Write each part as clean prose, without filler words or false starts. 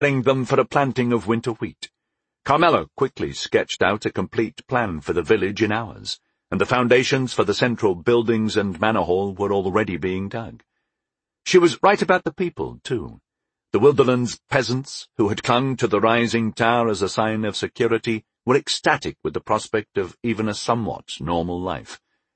preparing them for a planting of winter wheat. Carmela quickly sketched out a complete plan for the village in hours, and the foundations for the central buildings and manor hall were already being dug. She was right about the people, too. The Wilderlands peasants, who had clung to the rising tower as a sign of security, were ecstatic with the prospect of even a somewhat normal life.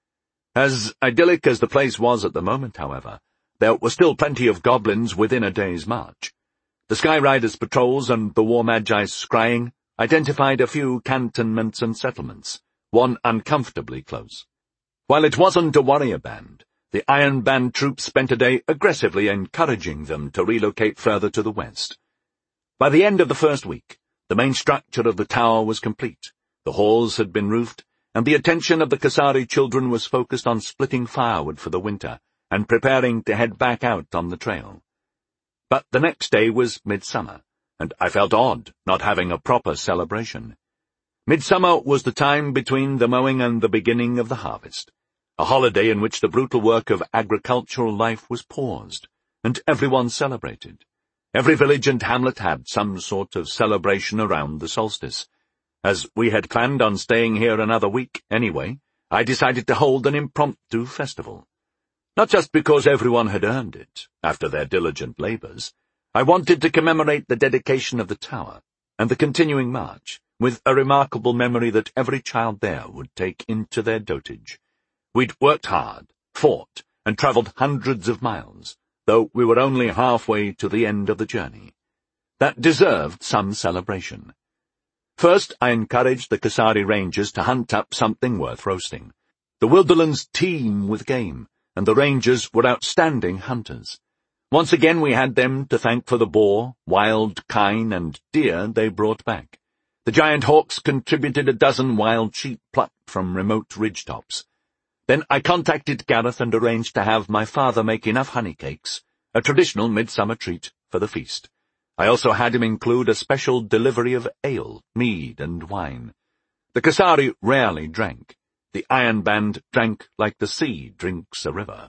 As idyllic as the place was at the moment, however, there were still plenty of goblins within a day's march. The Sky Riders' patrols and the War Magi's scrying identified a few cantonments and settlements, one uncomfortably close. While it wasn't a warrior band, the Iron Band troops spent a day aggressively encouraging them to relocate further to the west. By the end of the first week, the main structure of the tower was complete, the halls had been roofed, and the attention of the Kasari children was focused on splitting firewood for the winter and preparing to head back out on the trail. But the next day was midsummer, and I felt odd not having a proper celebration. Midsummer was the time between the mowing and the beginning of the harvest, a holiday in which the brutal work of agricultural life was paused, and everyone celebrated. Every village and hamlet had some sort of celebration around the solstice. As we had planned on staying here another week anyway, I decided to hold an impromptu festival. Not just because everyone had earned it, after their diligent labors. I wanted to commemorate the dedication of the tower and the continuing march, with a remarkable memory that every child there would take into their dotage. We'd worked hard, fought, and travelled hundreds of miles, though we were only halfway to the end of the journey. That deserved some celebration. First, I encouraged the Kasari Rangers to hunt up something worth roasting. The Wilderlands teem with game, and the Rangers were outstanding hunters. Once again we had them to thank for the boar, wild kine, and deer they brought back. The giant hawks contributed a dozen wild sheep plucked from remote ridgetops. Then I contacted Gareth and arranged to have my father make enough honey cakes, a traditional midsummer treat, for the feast. I also had him include a special delivery of ale, mead, and wine. The Kasari rarely drank. The Iron Band drank like the sea drinks a river.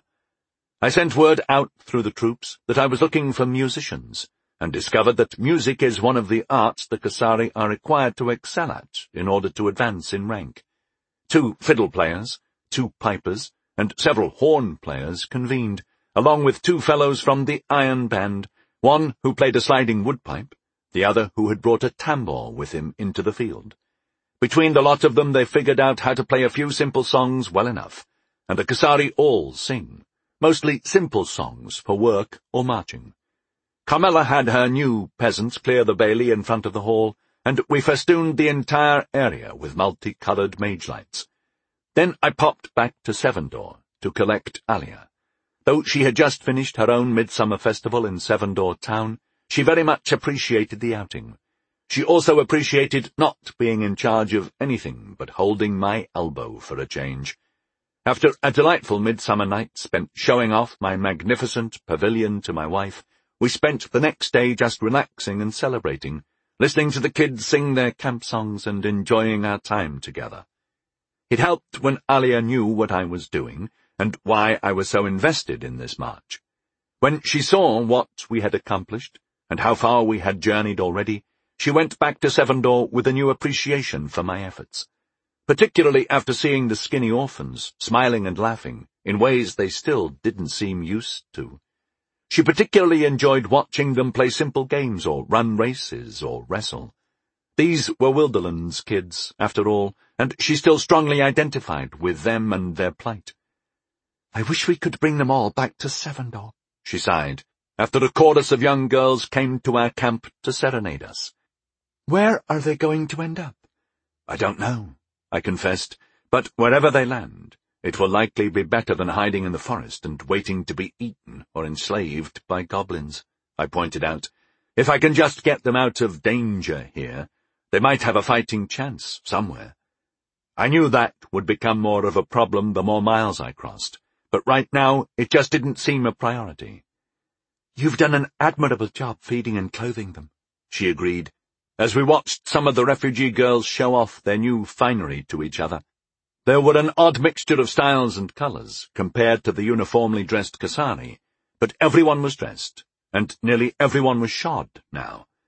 I sent word out through the troops that I was looking for musicians, and discovered that music is one of the arts the Kasari are required to excel at in order to advance in rank. 2 fiddle players, 2 pipers, and several horn players convened, along with 2 fellows from the Iron Band, one who played a sliding woodpipe, the other who had brought a tambour with him into the field. Between the lot of them they figured out how to play a few simple songs well enough, and the Kasari all sing, mostly simple songs for work or marching. Carmela had her new peasants clear the bailey in front of the hall, and we festooned the entire area with multi-coloured mage lights. Then I popped back to Sevendor to collect Alia. Though she had just finished her own midsummer festival in Sevendor town, she very much appreciated the outing. She also appreciated not being in charge of anything but holding my elbow for a change. After a delightful midsummer night spent showing off my magnificent pavilion to my wife, we spent the next day just relaxing and celebrating, listening to the kids sing their camp songs and enjoying our time together. It helped when Alia knew what I was doing and why I was so invested in this march. When she saw what we had accomplished and how far we had journeyed already, she went back to Sevendor with a new appreciation for my efforts, particularly after seeing the skinny orphans smiling and laughing in ways they still didn't seem used to. She particularly enjoyed watching them play simple games or run races or wrestle. These were Wilderlands kids, after all, and she still strongly identified with them and their plight. "I wish we could bring them all back to Sevendor," she sighed, after a chorus of young girls came to our camp to serenade us. "Where are they going to end up?" "I don't know," I confessed, "but wherever they land, it will likely be better than hiding in the forest and waiting to be eaten or enslaved by goblins," I pointed out. "If I can just get them out of danger here, they might have a fighting chance somewhere." I knew that would become more of a problem the more miles I crossed, but right now it just didn't seem a priority. "You've done an admirable job feeding and clothing them," she agreed, as we watched some of the refugee girls show off their new finery to each other. There were an odd mixture of styles and colours compared to the uniformly dressed Kasari, but everyone was dressed, and nearly everyone was shod now.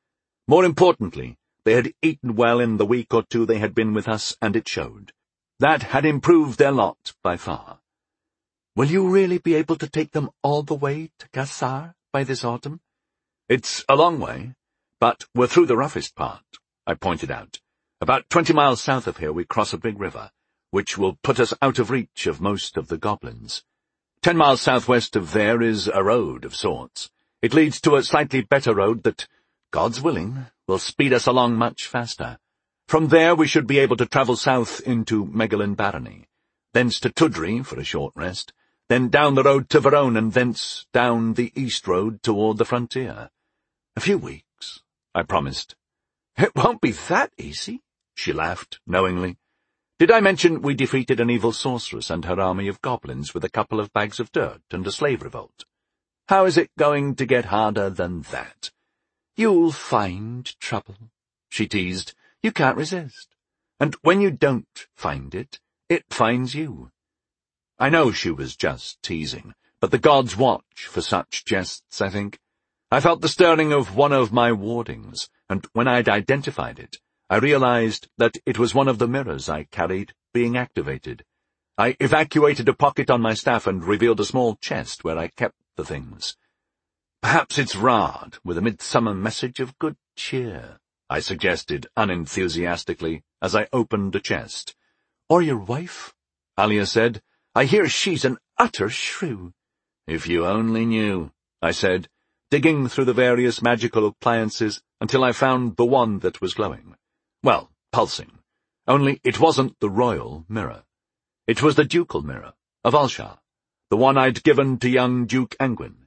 More importantly, they had eaten well in the week or two they had been with us, and it showed. That had improved their lot by far. "Will you really be able to take them all the way to Cassar by this autumn?" "It's a long way, but we're through the roughest part," I pointed out. "About 20 miles south of here we cross a big river, which will put us out of reach of most of the goblins. 10 miles southwest of there is a road of sorts. It leads to a slightly better road that, God's willing, will speed us along much faster. From there we should be able to travel south into Megalin Barony, thence to Tudri for a short rest, then down the road to Verone, and thence down the east road toward the frontier. A few weeks," I promised. "It won't be that easy," she laughed knowingly. "Did I mention we defeated an evil sorceress and her army of goblins with a couple of bags of dirt and a slave revolt? How is it going to get harder than that?" "You'll find trouble," she teased. "You can't resist. And when you don't find it, it finds you." I know she was just teasing, but the gods watch for such jests, I think. I felt the stirring of one of my wardings, and when I'd identified it, I realized that it was one of the mirrors I carried being activated. I evacuated a pocket on my staff and revealed a small chest where I kept the things. "Perhaps it's Rard, with a midsummer message of good cheer," I suggested unenthusiastically as I opened the chest. "Or your wife," Alia said. "I hear she's an utter shrew." "If you only knew," I said, digging through the various magical appliances until I found the one that was glowing. Well, pulsing. Only it wasn't the royal mirror. It was the ducal mirror of Ulshar, the one I'd given to young Duke Angwin.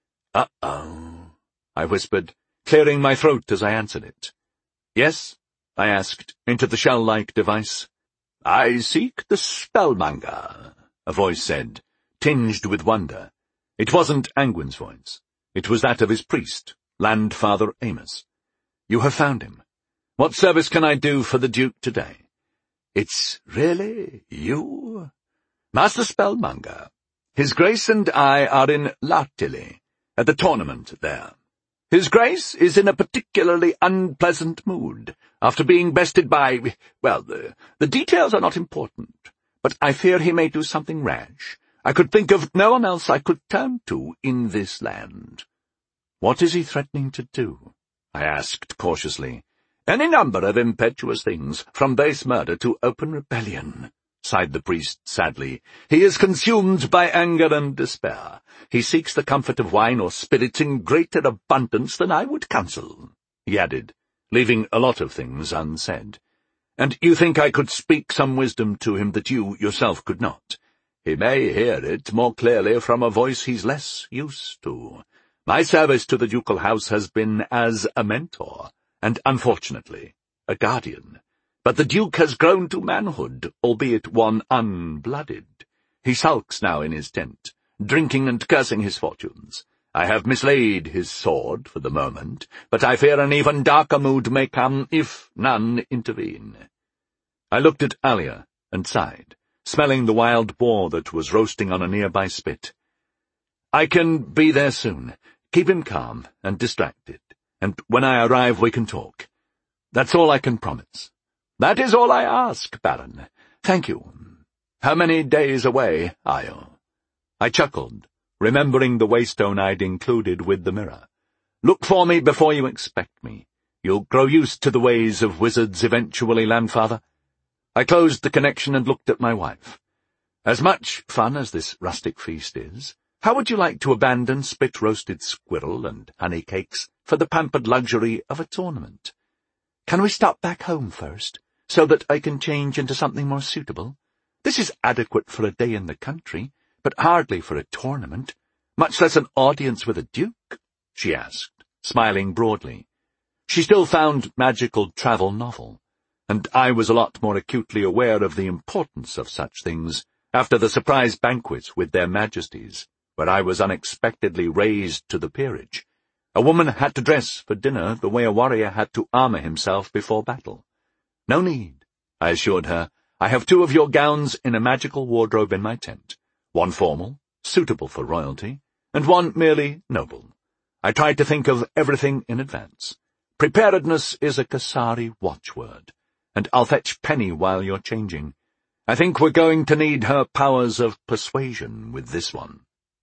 "Uh-oh," I whispered, clearing my throat as I answered it. "Yes?" I asked, into the shell-like device. "I seek the spellmonger," a voice said, tinged with wonder. It wasn't Angwin's voice. It was that of his priest, Landfather Amos. "You have found him. What service can I do for the Duke today?" "It's really you?" "Master Spellmonger. His Grace and I are in Lartili, at the tournament there. His Grace is in a particularly unpleasant mood, after being bested by, well, the details are not important, but I fear he may do something rash. I could think of no one else I could turn to in this land." "What is he threatening to do?" I asked cautiously. "Any number of impetuous things, from base murder to open rebellion," sighed the priest sadly. "He is consumed by anger and despair. He seeks the comfort of wine or spirits in greater abundance than I would counsel," he added, leaving a lot of things unsaid. "And you think I could speak some wisdom to him that you yourself could not? He may hear it more clearly from a voice he's less used to. My service to the ducal house has been as a mentor, and, unfortunately, a guardian. But the Duke has grown to manhood, albeit one unblooded. He sulks now in his tent, drinking and cursing his fortunes. I have mislaid his sword for the moment, but I fear an even darker mood may come if none intervene." I looked at Alia and sighed, smelling the wild boar that was roasting on a nearby spit. "I can be there soon. Keep him calm and distracted, and when I arrive we can talk. That's all I can promise." "That is all I ask, Baron. Thank you. How many days away are you?" I chuckled, remembering the waystone I'd included with the mirror. "Look for me before you expect me. You'll grow used to the ways of wizards eventually, Landfather." I closed the connection and looked at my wife. "As much fun as this rustic feast is, how would you like to abandon spit-roasted squirrel and honey cakes for the pampered luxury of a tournament? Can we stop back home first, so that I can change into something more suitable? This is adequate for a day in the country, but hardly for a tournament, much less an audience with a duke," she asked, smiling broadly. She still found magical travel novel, and I was a lot more acutely aware of the importance of such things after the surprise banquets with their majesties, where I was unexpectedly raised to the peerage. A woman had to dress for dinner the way a warrior had to armor himself before battle. "No need," I assured her. "I have 2 of your gowns in a magical wardrobe in my tent, one formal, suitable for royalty, and one merely noble. I tried to think of everything in advance. Preparedness is a Kasari watchword, and I'll fetch Penny while you're changing. I think we're going to need her powers of persuasion with this one."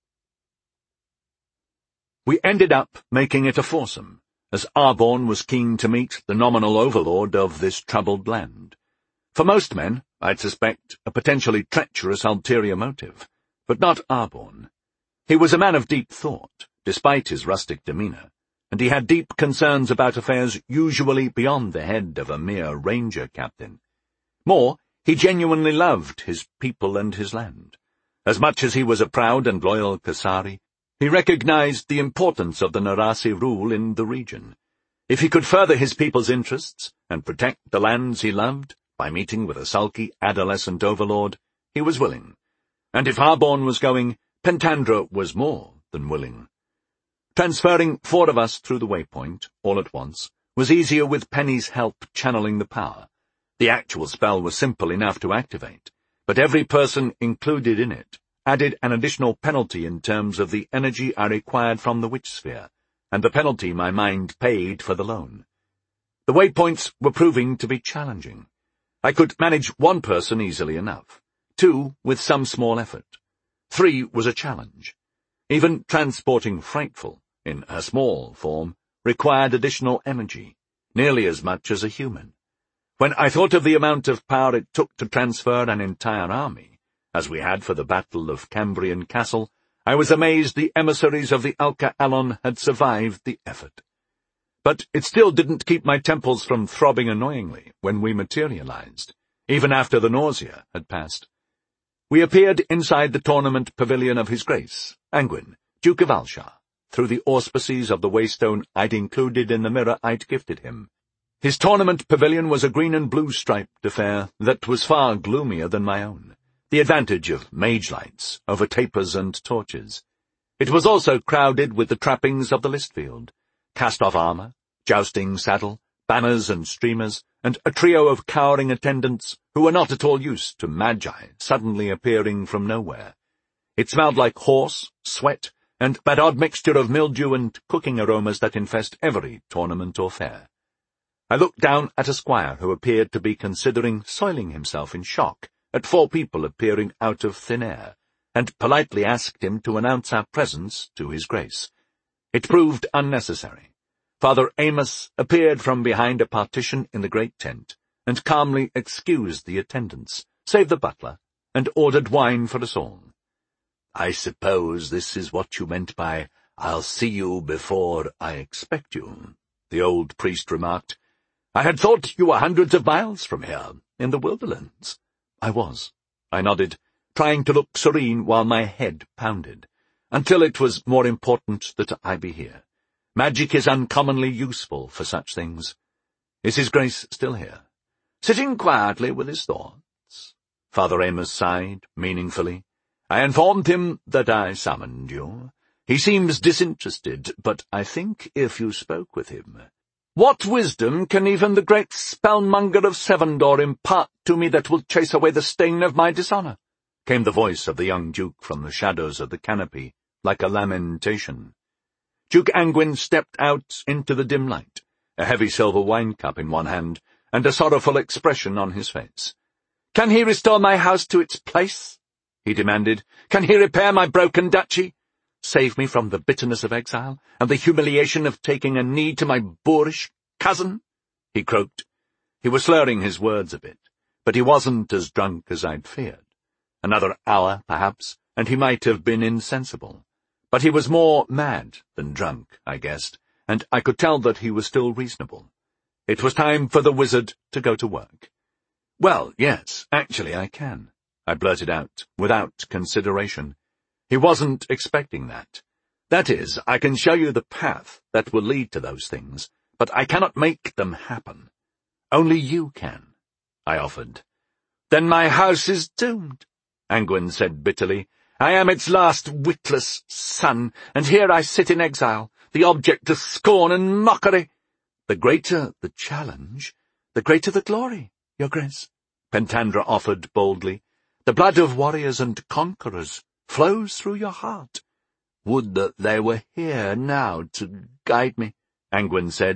We ended up making it a foursome, as Arborn was keen to meet the nominal overlord of this troubled land. For most men, I'd suspect a potentially treacherous ulterior motive, but not Arborn. He was a man of deep thought, despite his rustic demeanour, and he had deep concerns about affairs usually beyond the head of a mere ranger captain. More, he genuinely loved his people and his land. As much as he was a proud and loyal Kasari, he recognized the importance of the Narasi rule in the region. If he could further his people's interests and protect the lands he loved by meeting with a sulky adolescent overlord, he was willing. And if Arborn was going, Pentandra was more than willing. Transferring 4 of us through the waypoint, all at once, was easier with Penny's help channeling the power. The actual spell was simple enough to activate, but every person included in it added an additional penalty in terms of the energy I required from the witch sphere, and the penalty my mind paid for the loan. The waypoints were proving to be challenging. I could manage 1 person easily enough, 2 with some small effort. 3 was a challenge. Even transporting Frightful, in her small form, required additional energy, nearly as much as a human. When I thought of the amount of power it took to transfer an entire army, as we had for the Battle of Cambrian Castle, I was amazed the emissaries of the Alka Alon had survived the effort. But it still didn't keep my temples from throbbing annoyingly when we materialized, even after the nausea had passed. We appeared inside the tournament pavilion of His Grace, Angwin, Duke of Alshar, through the auspices of the waystone I'd included in the mirror I'd gifted him. His tournament pavilion was a green and blue striped affair that was far gloomier than my own, the advantage of mage lights over tapers and torches. It was also crowded with the trappings of the Listfield, cast-off armor, jousting saddle, banners and streamers, and a trio of cowering attendants who were not at all used to magi suddenly appearing from nowhere. It smelled like horse, sweat, and that odd mixture of mildew and cooking aromas that infest every tournament or fair. I looked down at a squire who appeared to be considering soiling himself in shock at 4 people appearing out of thin air, and politely asked him to announce our presence to His Grace. It proved unnecessary. Father Amos appeared from behind a partition in the great tent, and calmly excused the attendants, save the butler, and ordered wine for us all. "I suppose this is what you meant by, 'I'll see you before I expect you,'" the old priest remarked. "I had thought you were hundreds of miles from here, in the Wilderlands." I was. I nodded, trying to look serene while my head pounded, until it was more important that I be here. Magic is uncommonly useful for such things. Is His Grace still here? Sitting quietly with his thoughts? Father Amos sighed, meaningfully. I informed him that I summoned you. He seems disinterested, but I think if you spoke with him— "What wisdom can even the great spellmonger of Sevendor impart to me that will chase away the stain of my dishonour?" came the voice of the young Duke from the shadows of the canopy, like a lamentation. Duke Angwin stepped out into the dim light, a heavy silver wine cup in one hand, and a sorrowful expression on his face. "Can he restore my house to its place?" he demanded. "Can he repair my broken duchy? Save me from the bitterness of exile and the humiliation of taking a knee to my boorish cousin?" he croaked. He was slurring his words a bit, but he wasn't as drunk as I'd feared. Another hour, perhaps, and he might have been insensible. But he was more mad than drunk, I guessed, and I could tell that he was still reasonable. It was time for the wizard to go to work. "Well, yes, actually I can," I blurted out, without consideration. He wasn't expecting that. "That is, I can show you the path that will lead to those things, but I cannot make them happen. Only you can," I offered. "Then my house is doomed," Angwin said bitterly. "I am its last witless son, and here I sit in exile, the object of scorn and mockery." "The greater the challenge, the greater the glory, Your Grace," Pentandra offered boldly. "The blood of warriors and conquerors flows through your heart." "Would that they were here now to guide me," Angwin said,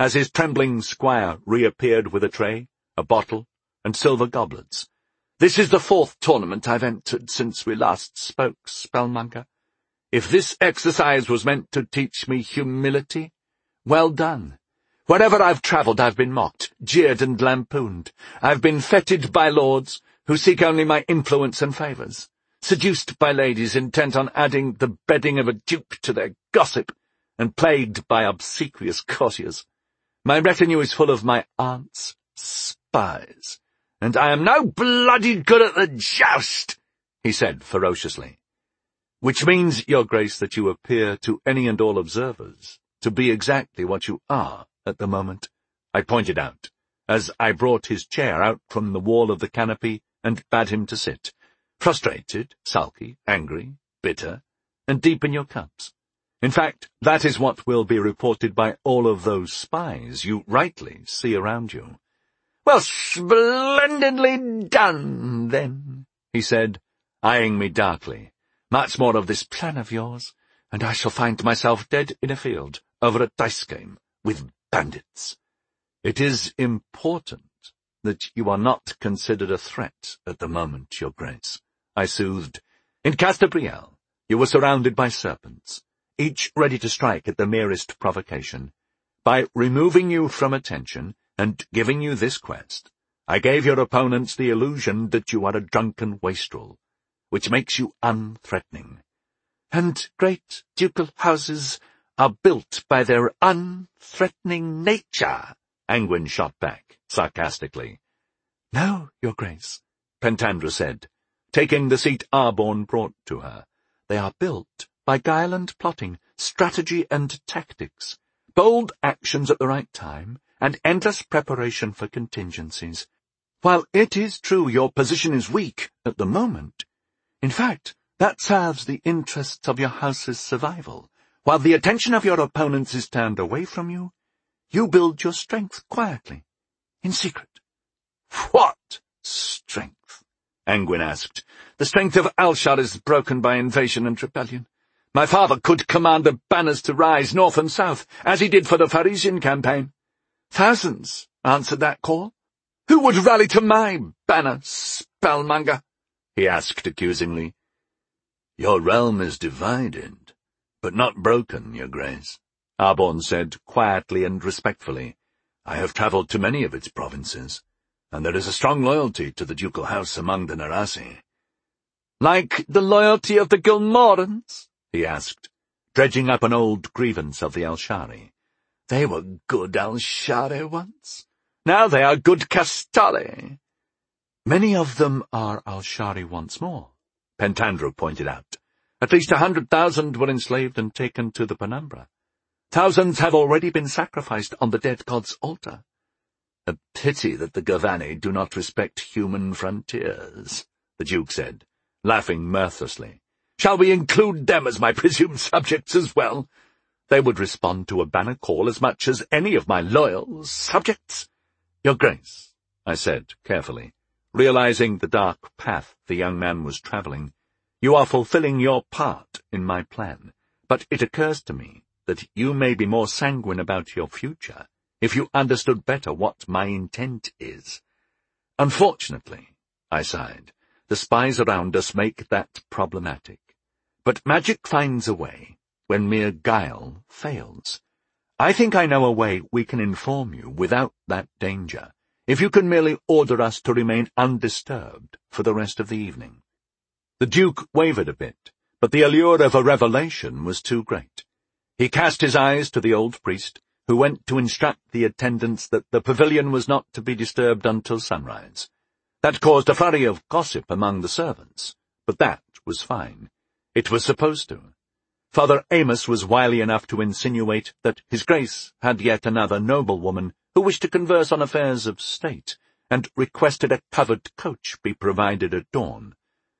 as his trembling squire reappeared with a tray, a bottle, and silver goblets. "This is the 4th tournament I've entered since we last spoke, Spellmonger. If this exercise was meant to teach me humility, well done. Wherever I've travelled, I've been mocked, jeered and lampooned. I've been feted by lords who seek only my influence and favours, seduced by ladies intent on adding the bedding of a duke to their gossip, and plagued by obsequious courtiers. My retinue is full of my aunt's spies, and I am no bloody good at the joust," he said ferociously. "Which means, Your Grace, that you appear to any and all observers to be exactly what you are at the moment," I pointed out, as I brought his chair out from the wall of the canopy and bade him to sit, "frustrated, sulky, angry, bitter, and deep in your cups. In fact, that is what will be reported by all of those spies you rightly see around you." "Well, splendidly done, then," he said, eyeing me darkly. "Much more of this plan of yours, and I shall find myself dead in a field, over a dice game, with bandits. It is important that you are not considered a threat at the moment, Your Grace," I soothed. "In Castabriel, you were surrounded by serpents, each ready to strike at the merest provocation. By removing you from attention and giving you this quest, I gave your opponents the illusion that you are a drunken wastrel, which makes you unthreatening. And great ducal houses are built by their unthreatening nature," Angwin shot back, sarcastically. "No, Your Grace," Pentandra said, taking the seat Arborn brought to her. "They are built by guile and plotting, strategy and tactics, bold actions at the right time, and endless preparation for contingencies. While it is true your position is weak at the moment, in fact, that serves the interests of your house's survival. While the attention of your opponents is turned away from you, you build your strength quietly, in secret." "What strength?" Angwin asked. "The strength of Alshar is broken by invasion and rebellion. My father could command the banners to rise north and south, as he did for the Farisian campaign. Thousands answered that call. Who would rally to my banner, Spellmonger?" he asked accusingly. "Your realm is divided, but not broken, Your Grace," Arborn said quietly and respectfully. "I have travelled to many of its provinces, and there is a strong loyalty to the ducal house among the Narasi." "Like the loyalty of the Gilmorans?" he asked, dredging up an old grievance of the Alshari. "They were good Alshari once. Now they are good Castali." "Many of them are Alshari once more," Pentandra pointed out. "At least 100,000 were enslaved and taken to the Penumbra. Thousands have already been sacrificed on the dead god's altar. A pity that the Gavani do not respect human frontiers," the Duke said, laughing mirthlessly. "Shall we include them as my presumed subjects as well? They would respond to a banner call as much as any of my loyal subjects." "Your Grace," I said carefully, realizing the dark path the young man was travelling, "you are fulfilling your part in my plan, but it occurs to me that you may be more sanguine about your future if you understood better what my intent is. Unfortunately," I sighed, "the spies around us make that problematic. But magic finds a way when mere guile fails. I think I know a way we can inform you without that danger, if you can merely order us to remain undisturbed for the rest of the evening." The Duke wavered a bit, but the allure of a revelation was too great. He cast his eyes to the old priest, who went to instruct the attendants that the pavilion was not to be disturbed until sunrise. That caused a flurry of gossip among the servants, but that was fine. It was supposed to. Father Amos was wily enough to insinuate that His Grace had yet another noblewoman who wished to converse on affairs of state, and requested a covered coach be provided at dawn.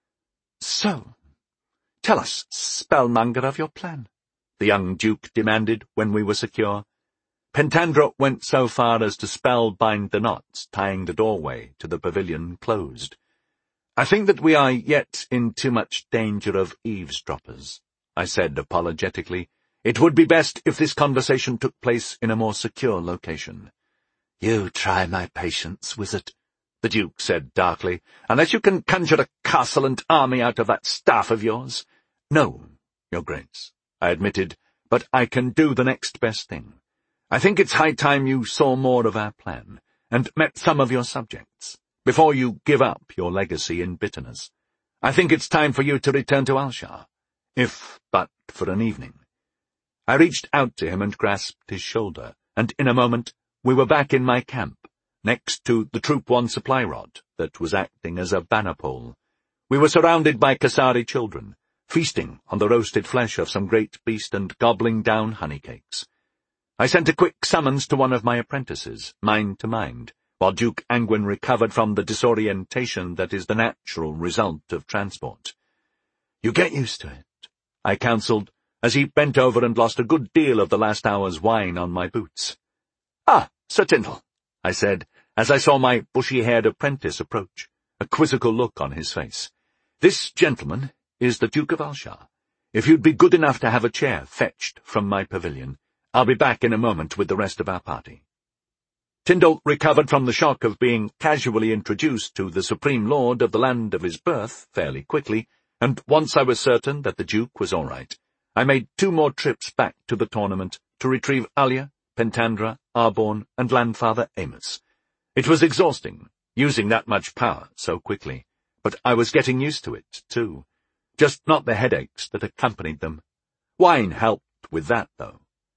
"So, tell us, Spellmonger, of your plan," the young Duke demanded when we were secure. Pentandra went so far as to spell-bind the knots tying the doorway to the pavilion closed. "I think that we are yet in too much danger of eavesdroppers," I said apologetically, It would be best if this conversation took place in a more secure location. You try my patience, wizard, the Duke said darkly, unless you can conjure a castle and army out of that staff of yours. No, Your Grace, I admitted, but I can do the next best thing. I think it's high time you saw more of our plan, and met some of your subjects, before you give up your legacy in bitterness. I think it's time for you to return to Alshar, if but for an evening. I reached out to him and grasped his shoulder, and in a moment we were back in my camp, next to the Troop 1 supply rod that was acting as a banner pole. We were surrounded by Kasari children, feasting on the roasted flesh of some great beast and gobbling down honey cakes. I sent a quick summons to one of my apprentices, mind to mind, while Duke Angwin recovered from the disorientation that is the natural result of transport. "You get used to it," I counselled, as he bent over and lost a good deal of the last hour's wine on my boots. "Ah, Sir Tyndall," I said, as I saw my bushy-haired apprentice approach, a quizzical look on his face. "This gentleman is the Duke of Alshar. If you'd be good enough to have a chair fetched from my pavilion, I'll be back in a moment with the rest of our party." Tyndall recovered from the shock of being casually introduced to the Supreme Lord of the land of his birth fairly quickly, and once I was certain that the Duke was all right, I made 2 more trips back to the tournament to retrieve Alia, Pentandra, Arborn, and Landfather Amos. It was exhausting, using that much power so quickly, but I was getting used to it, too. Just not the headaches that accompanied them. Wine helped with that, though.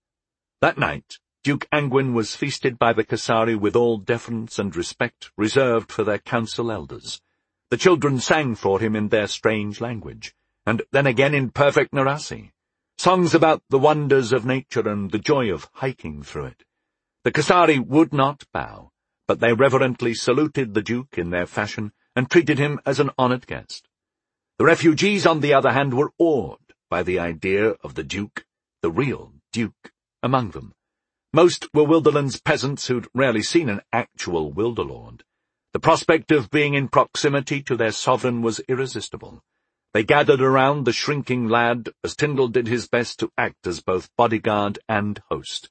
That night, Duke Angwin was feasted by the Kasari with all deference and respect reserved for their council elders. The children sang for him in their strange language, and then again in perfect Narasi, songs about the wonders of nature and the joy of hiking through it. The Kasari would not bow, but they reverently saluted the Duke in their fashion and treated him as an honoured guest. The refugees, on the other hand, were awed by the idea of the Duke, the real Duke, among them. Most were Wilderland's peasants who'd rarely seen an actual Wilderlord. The prospect of being in proximity to their sovereign was irresistible. They gathered around the shrinking lad as Tyndall did his best to act as both bodyguard and host.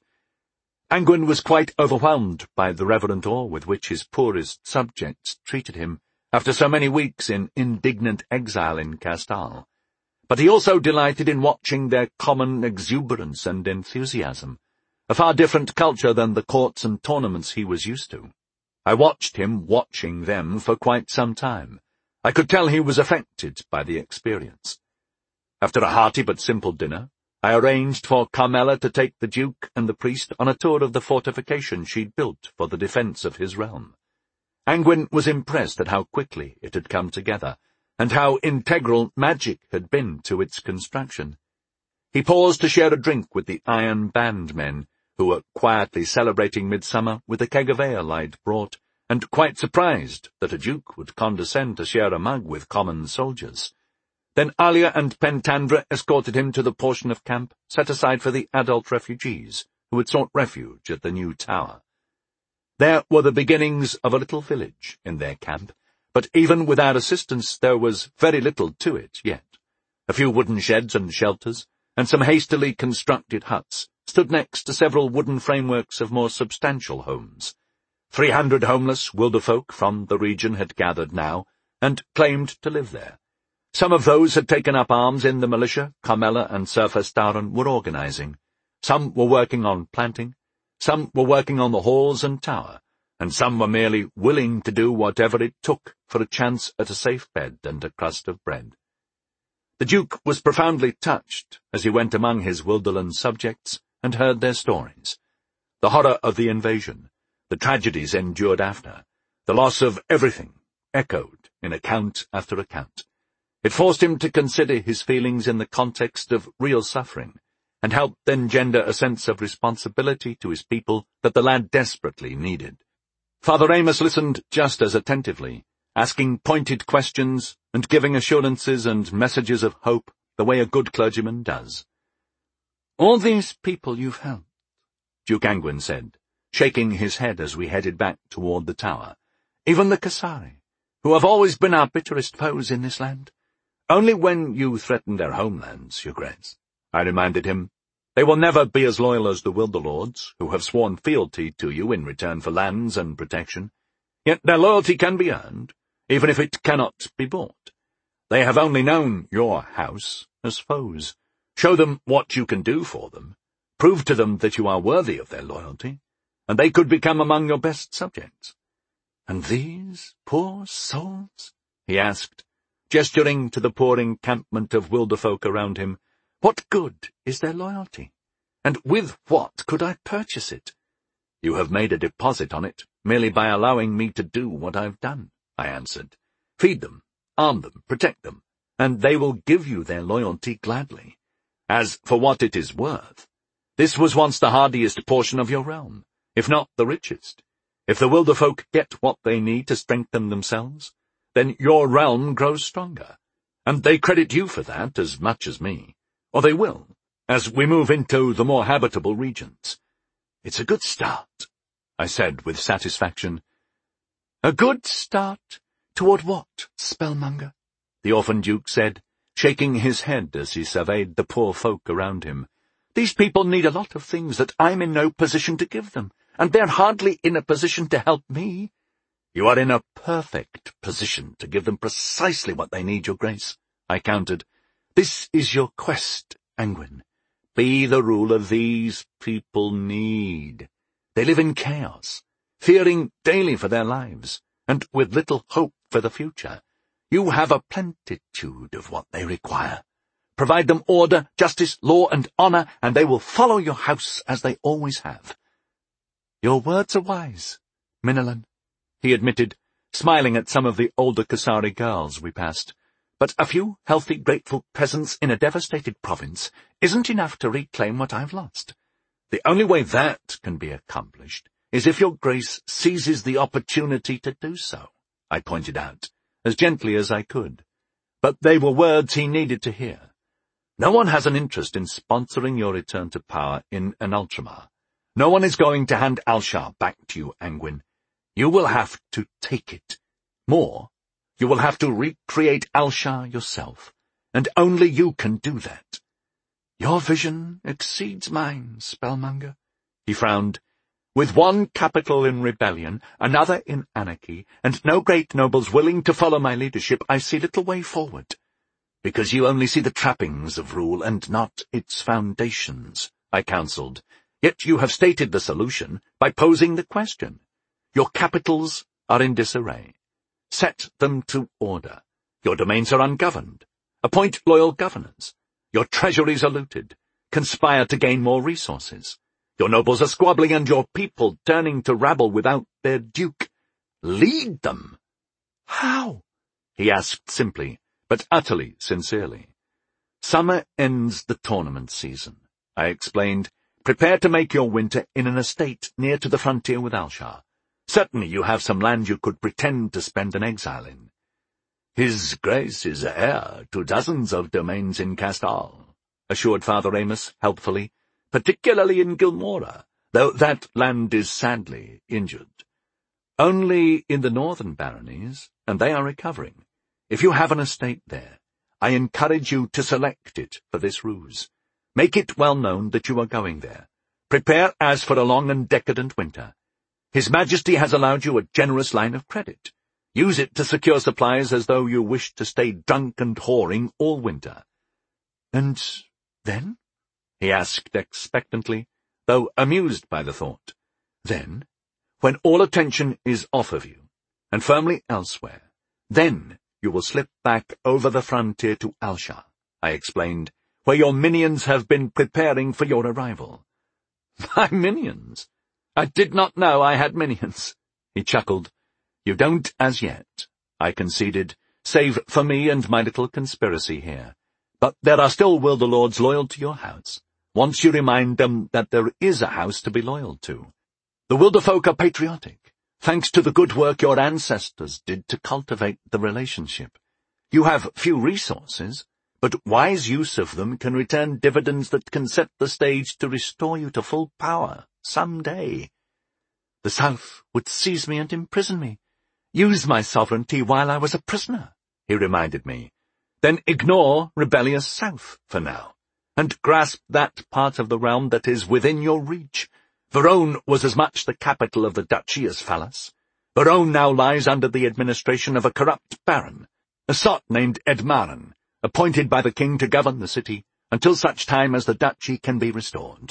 Angwin was quite overwhelmed by the reverent awe with which his poorest subjects treated him after so many weeks in indignant exile in Castal. But he also delighted in watching their common exuberance and enthusiasm, a far different culture than the courts and tournaments he was used to. I watched him watching them for quite some time. I could tell he was affected by the experience. After a hearty but simple dinner, I arranged for Carmela to take the Duke and the priest on a tour of the fortification she'd built for the defence of his realm. Angwin was impressed at how quickly it had come together, and how integral magic had been to its construction. He paused to share a drink with the Iron Band men, who were quietly celebrating midsummer with a keg of ale I'd brought, and quite surprised that a duke would condescend to share a mug with common soldiers. Then Alia and Pentandra escorted him to the portion of camp set aside for the adult refugees who had sought refuge at the new tower. There were the beginnings of a little village in their camp, but even without assistance there was very little to it yet. A few wooden sheds and shelters, and some hastily constructed huts, stood next to several wooden frameworks of more substantial homes. 300 homeless wilderfolk from the region had gathered now, and claimed to live there. Some of those had taken up arms in the militia Carmela and Surfer Staron were organizing. Some were working on planting, some were working on the halls and tower, and some were merely willing to do whatever it took for a chance at a safe bed and a crust of bread. The Duke was profoundly touched as he went among his Wilderland subjects and heard their stories. The horror of the invasion, the tragedies endured after, the loss of everything, echoed in account after account. It forced him to consider his feelings in the context of real suffering, and helped engender a sense of responsibility to his people that the lad desperately needed. Father Amos listened just as attentively, asking pointed questions and giving assurances and messages of hope the way a good clergyman does. "All these people you've helped," Duke Angwin said, shaking his head as we headed back toward the tower, "even the Kasari, who have always been our bitterest foes in this land. Only when you threatened their homelands, Your Grace," I reminded him. They will never be as loyal as the Wilderlords, who have sworn fealty to you in return for lands and protection. Yet their loyalty can be earned, even if it cannot be bought. They have only known your house as foes. Show them what you can do for them. Prove to them that you are worthy of their loyalty, and they could become among your best subjects. And these poor souls? He asked, gesturing to the poor encampment of wilderfolk around him. What good is their loyalty? And with what could I purchase it? You have made a deposit on it, merely by allowing me to do what I've done, I answered. Feed them, arm them, protect them, and they will give you their loyalty gladly. As for what it is worth, this was once the hardiest portion of your realm, if not the richest. If the wilderfolk get what they need to strengthen themselves, then your realm grows stronger, and they credit you for that as much as me, or they will, as we move into the more habitable regions. It's a good start, I said with satisfaction. A good start? Toward what, Spellmonger? The orphan duke said, shaking his head as he surveyed the poor folk around him. These people need a lot of things that I'm in no position to give them, and they're hardly in a position to help me. You are in a perfect position to give them precisely what they need, your grace, I countered. This is your quest, Angwin. Be the ruler these people need. They live in chaos, fearing daily for their lives, and with little hope for the future. You have a plenitude of what they require. Provide them order, justice, law, and honor, and they will follow your house as they always have. Your words are wise, Minilin, he admitted, smiling at some of the older Kasari girls we passed. But a few healthy, grateful peasants in a devastated province isn't enough to reclaim what I've lost. The only way that can be accomplished is if your grace seizes the opportunity to do so, I pointed out, as gently as I could. But they were words he needed to hear. No one has an interest in sponsoring your return to power in an Ultramar. No one is going to hand Alshar back to you, Angwin. You will have to take it. More, you will have to recreate Alshar yourself, and only you can do that. Your vision exceeds mine, Spellmonger, he frowned. With one capital in rebellion, another in anarchy, and no great nobles willing to follow my leadership, I see little way forward. Because you only see the trappings of rule and not its foundations, I counselled. Yet you have stated the solution by posing the question. Your capitals are in disarray. Set them to order. Your domains are ungoverned. Appoint loyal governors. Your treasuries are looted. Conspire to gain more resources. Your nobles are squabbling and your people turning to rabble without their duke. Lead them. How? He asked simply, but utterly sincerely. Summer ends the tournament season, I explained. Prepare to make your winter in an estate near to the frontier with Alshar. Certainly you have some land you could pretend to spend an exile in. His Grace is heir to dozens of domains in Castal, assured Father Amos helpfully, particularly in Gilmora, though that land is sadly injured. Only in the northern baronies, and they are recovering. If you have an estate there, I encourage you to select it for this ruse. Make it well known that you are going there. Prepare as for a long and decadent winter. His Majesty has allowed you a generous line of credit. Use it to secure supplies as though you wished to stay drunk and whoring all winter. And then? He asked expectantly, though amused by the thought. Then, when all attention is off of you, and firmly elsewhere, then you will slip back over the frontier to Alshar, I explained, where your minions have been preparing for your arrival. My minions? I did not know I had minions, he chuckled. You don't as yet, I conceded, save for me and my little conspiracy here. But there are still Wilderlords loyal to your house, once you remind them that there is a house to be loyal to. The Wilderfolk are patriotic, thanks to the good work your ancestors did to cultivate the relationship. You have few resources, but wise use of them can return dividends that can set the stage to restore you to full power some day. The South would seize me and imprison me, use my sovereignty while I was a prisoner, he reminded me. Then ignore rebellious South for now. and grasp that part of the realm that is within your reach. Verone was as much the capital of the duchy as Phallas. Verone now lies under the administration of a corrupt baron, a sot named Edmaran, appointed by the king to govern the city until such time as the duchy can be restored."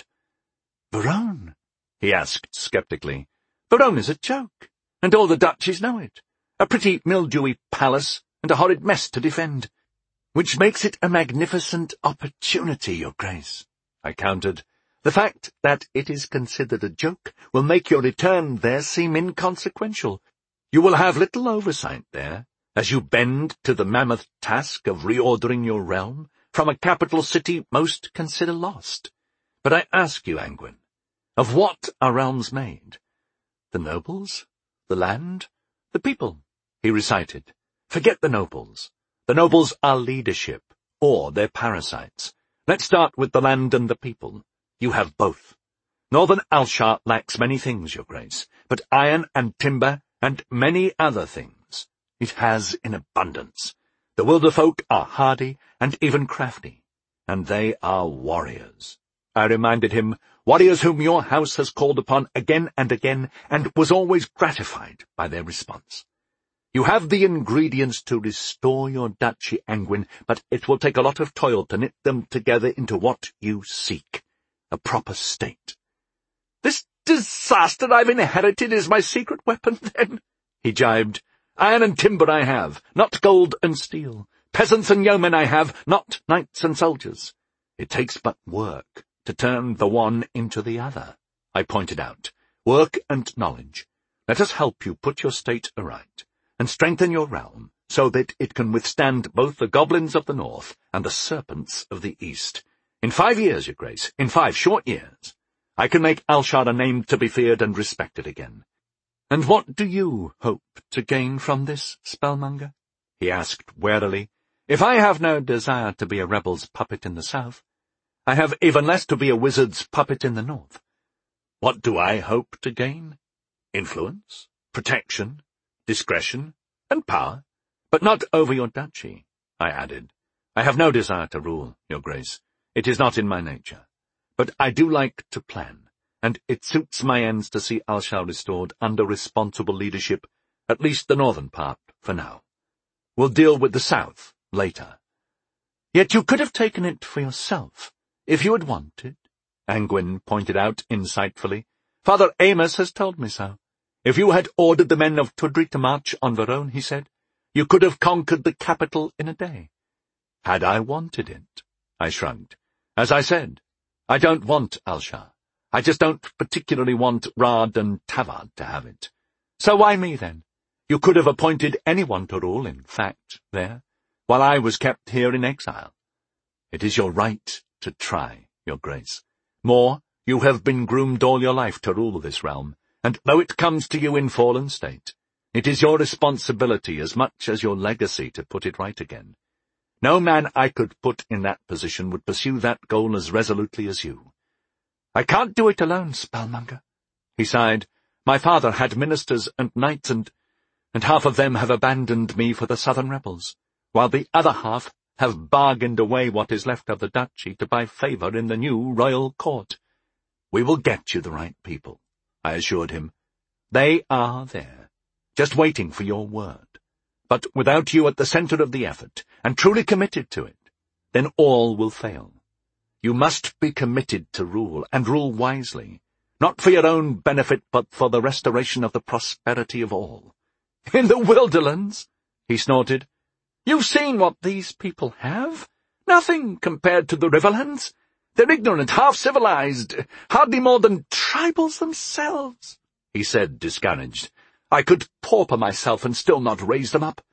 "Verone?" he asked sceptically. "Verone is a joke, and all the duchies know it. A pretty mildewy palace and a horrid mess to defend." "Which makes it a magnificent opportunity, your grace," I countered. "The fact that it is considered a joke will make your return there seem inconsequential. You will have little oversight there, as you bend to the mammoth task of reordering your realm from a capital city most consider lost. But I ask you, Angwin, of what are realms made? The nobles? The land? The people?" he recited. "Forget the nobles. The nobles are leadership, or they're parasites. Let's start with the land and the people. You have both. Northern Alshar lacks many things, your grace, but iron and timber and many other things it has in abundance. The Wilderfolk are hardy and even crafty, and they are warriors." I reminded him, "warriors whom your house has called upon again and again, and was always gratified by their response. You have the ingredients to restore your duchy, Angwin, but it will take a lot of toil to knit them together into what you seek, a proper state." "This disaster I've inherited is my secret weapon, then?" he jibed. "Iron and timber I have, not gold and steel. Peasants and yeomen I have, not knights and soldiers. It takes but work to turn the one into the other," I pointed out. "Work and knowledge. Let us help you put your state aright, and strengthen your realm, so that it can withstand both the goblins of the north and the serpents of the east. In 5 years, your grace, in 5 short years, I can make Alshar a name to be feared and respected again." "And what do you hope to gain from this, spellmonger?" he asked warily. "If I have no desire to be a rebel's puppet in the south, I have even less to be a wizard's puppet in the north. What do I hope to gain? Influence, protection, discretion, and power, but not over your duchy," I added. "I have no desire to rule, your grace. It is not in my nature. But I do like to plan, and it suits my ends to see Alshar restored under responsible leadership, at least the northern part, for now. We'll deal with the south later." "Yet you could have taken it for yourself, if you had wanted," Angwin pointed out insightfully. "Father Amos has told me so. If you had ordered the men of Tudri to march on Verone, he said, you could have conquered the capital in a day." "Had I wanted it?" I shrugged. "As I said, I don't want Alshar. I just don't particularly want Rad and Tavad to have it. So why me, then? You could have appointed anyone to rule, in fact, there, while I was kept here in exile. It is your right to try, your grace. More, you have been groomed all your life to rule this realm, and though it comes to you in fallen state, it is your responsibility as much as your legacy to put it right again. No man I could put in that position would pursue that goal as resolutely as you." "I can't do it alone, spellmonger," he sighed. "My father had ministers and knights, and half of them have abandoned me for the southern rebels, while the other half have bargained away what is left of the duchy to buy favour in the new royal court." "We will get you the right people," I assured him. "They are there, just waiting for your word. But without you at the centre of the effort, and truly committed to it, then all will fail. You must be committed to rule, and rule wisely, not for your own benefit, but for the restoration of the prosperity of all." "In the Wilderlands?" he snorted. "You've seen what these people have? Nothing compared to the Riverlands. They're ignorant, half-civilized, hardly more than tribals themselves," he said, discouraged. "I could pauper myself and still not raise them up."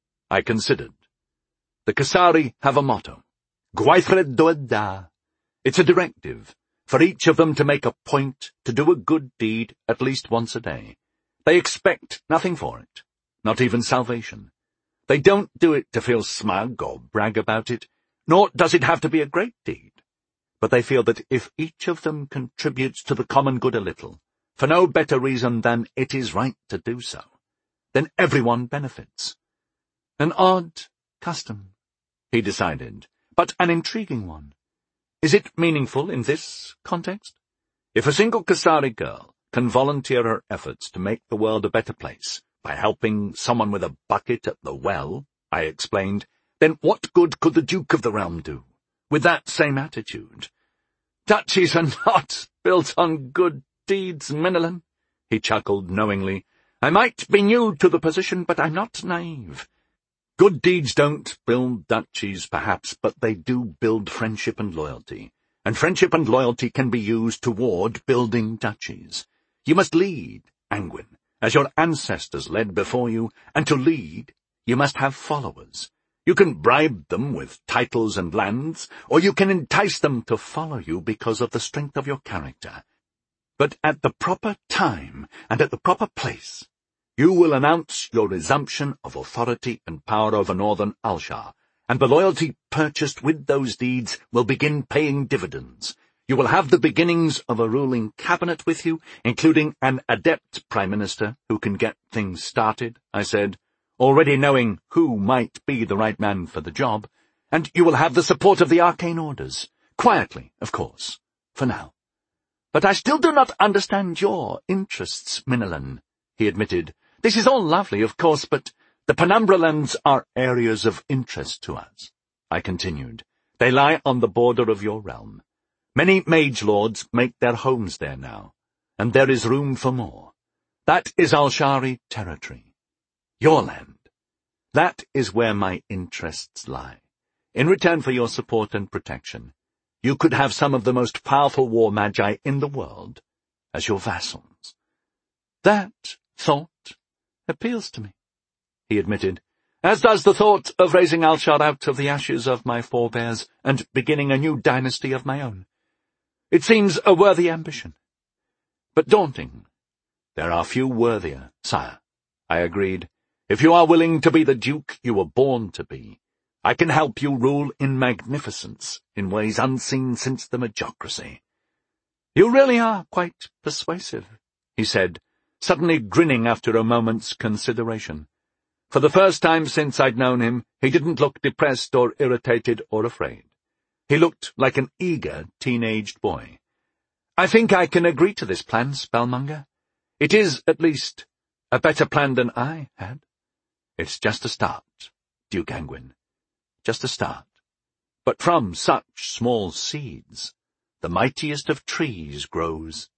I considered. The Kasari have a motto, Gwaithred Doeda. It's a directive, for each of them to make a point to do a good deed at least once a day. They expect nothing for it, not even salvation. They don't do it to feel smug or brag about it, nor does it have to be a great deed. But they feel that if each of them contributes to the common good a little, for no better reason than it is right to do so, then everyone benefits. An odd custom, he decided, but an intriguing one. Is it meaningful in this context? If a single Kasari girl can volunteer her efforts to make the world a better place by helping someone with a bucket at the well, I explained, then what good could the Duke of the Realm do with that same attitude? Duchies are not built on good deeds, Minelin, he chuckled knowingly. I might be new to the position, but I'm not naive. Good deeds don't build duchies, perhaps, but they do build friendship and loyalty. And friendship and loyalty can be used toward building duchies. You must lead, Angwin, as your ancestors led before you, and to lead, you must have followers. You can bribe them with titles and lands, or you can entice them to follow you because of the strength of your character. But at the proper time and at the proper place, you will announce your resumption of authority and power over northern Alshar, and the loyalty purchased with those deeds will begin paying dividends. You will have the beginnings of a ruling cabinet with you, including an adept prime minister who can get things started, I said, already knowing who might be the right man for the job, and you will have the support of the arcane orders. Quietly, of course, for now. But I still do not understand your interests, Minelin, he admitted. This is all lovely, of course, but the Penumbra lands are areas of interest to us, I continued. They lie on the border of your realm. Many mage lords make their homes there now, and there is room for more. That is Alshari territory. Your land. That is where my interests lie. In return for your support and protection, you could have some of the most powerful war magi in the world as your vassals. That thought appeals to me, he admitted, as does the thought of raising Alshar out of the ashes of my forebears and beginning a new dynasty of my own. It seems a worthy ambition, but daunting. There are few worthier, sire, I agreed. If you are willing to be the duke you were born to be, I can help you rule in magnificence in ways unseen since the Magocracy. You really are quite persuasive, he said, suddenly grinning after a moment's consideration. For the first time since I'd known him, he didn't look depressed or irritated or afraid. He looked like an eager, teenaged boy. I think I can agree to this plan, Spellmonger. It is, at least, a better plan than I had. It's just a start, Duke Angwin. Just a start. But from such small seeds, the mightiest of trees grows.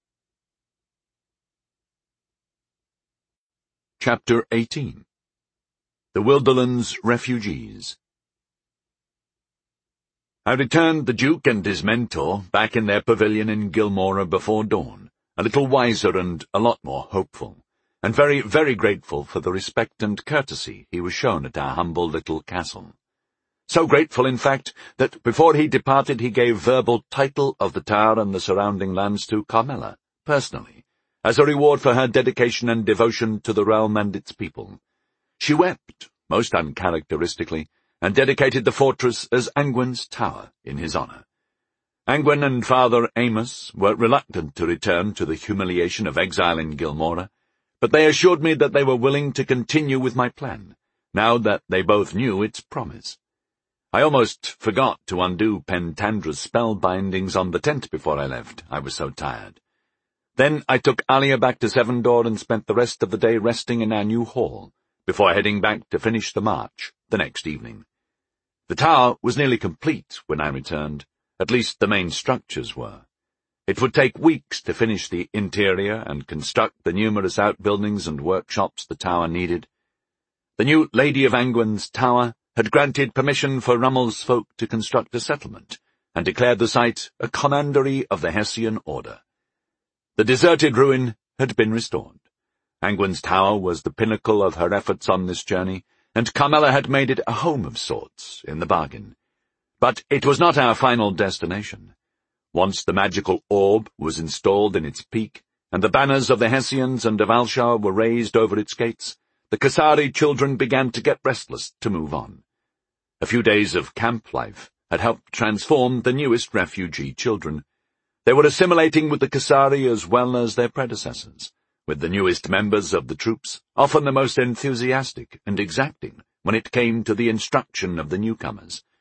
Chapter 18. The Wilderlands Refugees. I returned the Duke and his mentor back in their pavilion in Gilmora before dawn, a little wiser and a lot more hopeful, and very, very grateful for the respect and courtesy he was shown at our humble little castle. So grateful, in fact, that before he departed he gave verbal title of the tower and the surrounding lands to Carmela, personally, as a reward for her dedication and devotion to the realm and its people. She wept, most uncharacteristically, and dedicated the fortress as Angwin's tower in his honour. Angwin and Father Amos were reluctant to return to the humiliation of exile in Gilmora, but they assured me that they were willing to continue with my plan, now that they both knew its promise. I almost forgot to undo Pentandra's spell bindings on the tent before I left. I was so tired. Then I took Alia back to Sevendor and spent the rest of the day resting in our new hall, before heading back to finish the march the next evening. The tower was nearly complete when I returned, at least the main structures were. It would take weeks to finish the interior and construct the numerous outbuildings and workshops the tower needed. The new Lady of Angwin's tower had granted permission for Rummel's folk to construct a settlement, and declared the site a commandery of the Hessian order. The deserted ruin had been restored. Angwin's tower was the pinnacle of her efforts on this journey, and Carmela had made it a home of sorts in the bargain. But it was not our final destination. Once the magical orb was installed in its peak, and the banners of the Hessians and of Alshar were raised over its gates, the Kasari children began to get restless to move on. A few days of camp life had helped transform the newest refugee children. They were assimilating with the Kasari as well as their predecessors, with the newest members of the troops, often the most enthusiastic and exacting when it came to the instruction of the newcomers.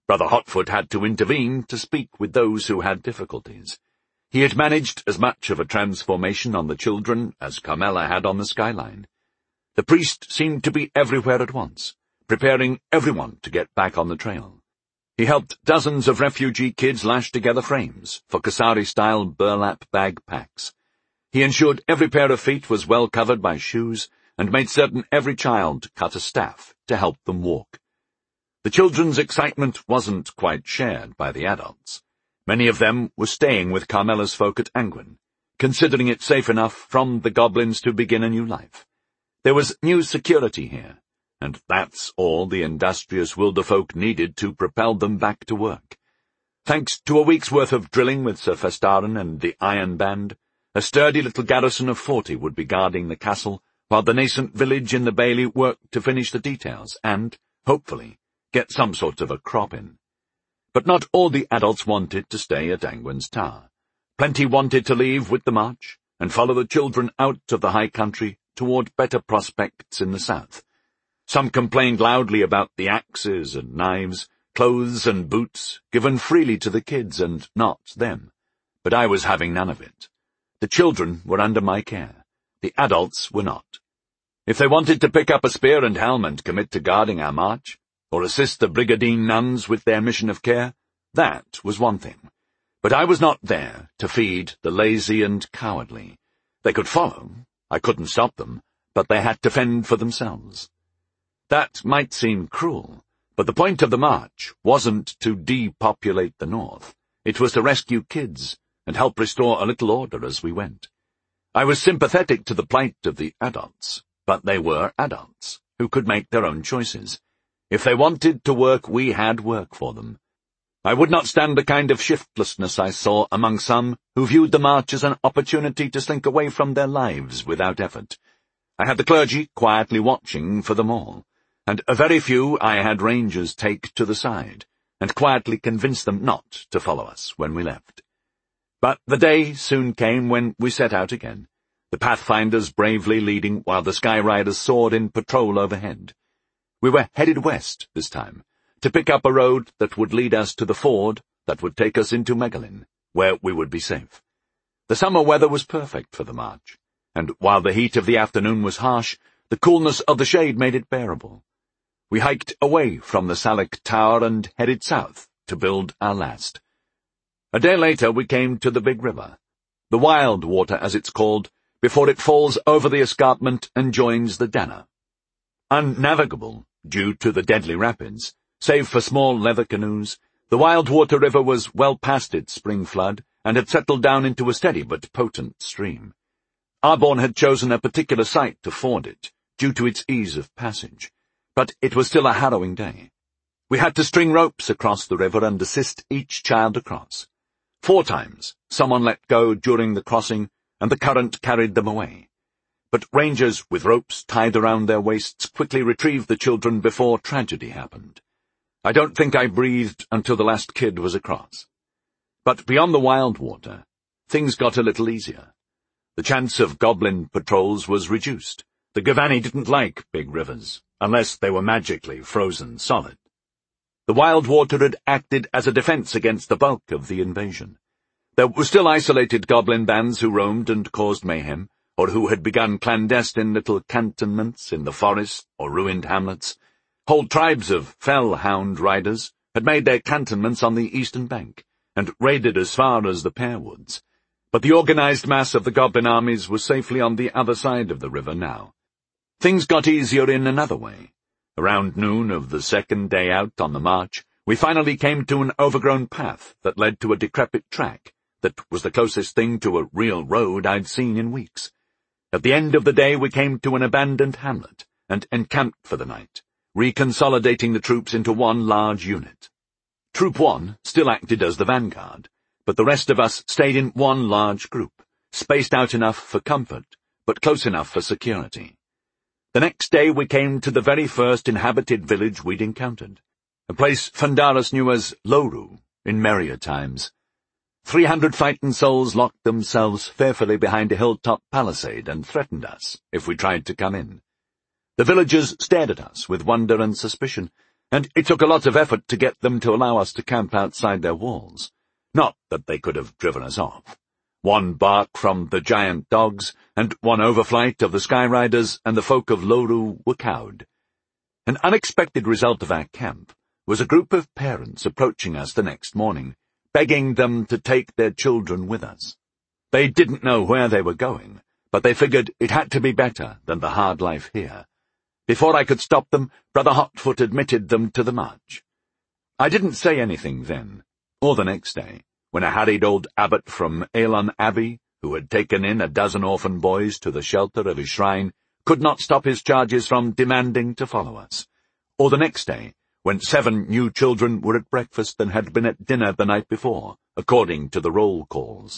Brother Hotfoot had to intervene to speak with those who had difficulties. He had managed as much of a transformation on the children as Carmela had on the skyline. The priest seemed to be everywhere at once, preparing everyone to get back on the trail. He helped dozens of refugee kids lash together frames for Kasari-style burlap bag packs. He ensured every pair of feet was well covered by shoes and made certain every child cut a staff to help them walk. The children's excitement wasn't quite shared by the adults. Many of them were staying with Carmela's folk at Angwin, considering it safe enough from the goblins to begin a new life. There was new security here, and that's all the industrious Wilderfolk needed to propel them back to work. Thanks to a week's worth of drilling with Sir Festaren and the Iron Band, a sturdy little garrison of 40 would be guarding the castle, while the nascent village in the Bailey worked to finish the details and, hopefully, get some sort of a crop in. But not all the adults wanted to stay at Angwin's Tower. Plenty wanted to leave with the march and follow the children out of the high country toward better prospects in the south. Some complained loudly about the axes and knives, clothes and boots given freely to the kids and not them. But I was having none of it. The children were under my care. The adults were not. If they wanted to pick up a spear and helm and commit to guarding our march, or assist the Brigadine nuns with their mission of care, that was one thing. But I was not there to feed the lazy and cowardly. They could follow. I couldn't stop them, but they had to fend for themselves. That might seem cruel, but the point of the march wasn't to depopulate the north. It was to rescue kids and help restore a little order as we went. I was sympathetic to the plight of the adults, but they were adults who could make their own choices. If they wanted to work, we had work for them. I would not stand the kind of shiftlessness I saw among some who viewed the march as an opportunity to slink away from their lives without effort. I had the clergy quietly watching for them all, and a very few I had rangers take to the side, and quietly convince them not to follow us when we left. But the day soon came when we set out again, the Pathfinders bravely leading while the Skyriders soared in patrol overhead. We were headed west this time, to pick up a road that would lead us to the ford that would take us into Megalin, where we would be safe. The summer weather was perfect for the march, and while the heat of the afternoon was harsh, the coolness of the shade made it bearable. We hiked away from the Salak Tower and headed south to build our last. A day later we came to the big river, the Wild Water as it's called, before it falls over the escarpment and joins the Dana. Unnavigable, due to the deadly rapids, save for small leather canoes, the Wildwater River was well past its spring flood and had settled down into a steady but potent stream. Arborn had chosen a particular site to ford it, due to its ease of passage, but it was still a harrowing day. We had to string ropes across the river and assist each child across. 4 times someone let go during the crossing, and the current carried them away. But rangers with ropes tied around their waists quickly retrieved the children before tragedy happened. I don't think I breathed until the last kid was across. But beyond the Wildwater, things got a little easier. The chance of goblin patrols was reduced. The Gavani didn't like big rivers, unless they were magically frozen solid. The Wildwater had acted as a defense against the bulk of the invasion. There were still isolated goblin bands who roamed and caused mayhem, or who had begun clandestine little cantonments in the forest or ruined hamlets. Whole tribes of fell-hound riders had made their cantonments on the eastern bank, and raided as far as the Pearwoods. But the organized mass of the goblin armies was safely on the other side of the river now. Things got easier in another way. Around noon of the second day out on the march, we finally came to an overgrown path that led to a decrepit track that was the closest thing to a real road I'd seen in weeks. At the end of the day we came to an abandoned hamlet, and encamped for the night, reconsolidating the troops into one large unit. Troop 1 still acted as the vanguard, but the rest of us stayed in one large group, spaced out enough for comfort, but close enough for security. The next day we came to the very first inhabited village we'd encountered, a place Fundaris knew as Loru in merrier times. 300 frightened souls locked themselves fearfully behind a hilltop palisade and threatened us if we tried to come in. The villagers stared at us with wonder and suspicion, and it took a lot of effort to get them to allow us to camp outside their walls. Not that they could have driven us off. One bark from the giant dogs, and one overflight of the Skyriders and the folk of Loru were cowed. An unexpected result of our camp was a group of parents approaching us the next morning, begging them to take their children with us. They didn't know where they were going, but they figured it had to be better than the hard life here. Before I could stop them, Brother Hotfoot admitted them to the march. I didn't say anything then, or the next day, when a harried old abbot from Ailon Abbey, who had taken in a dozen orphan boys to the shelter of his shrine, could not stop his charges from demanding to follow us, or the next day, when 7 new children were at breakfast and had been at dinner the night before, according to the roll calls.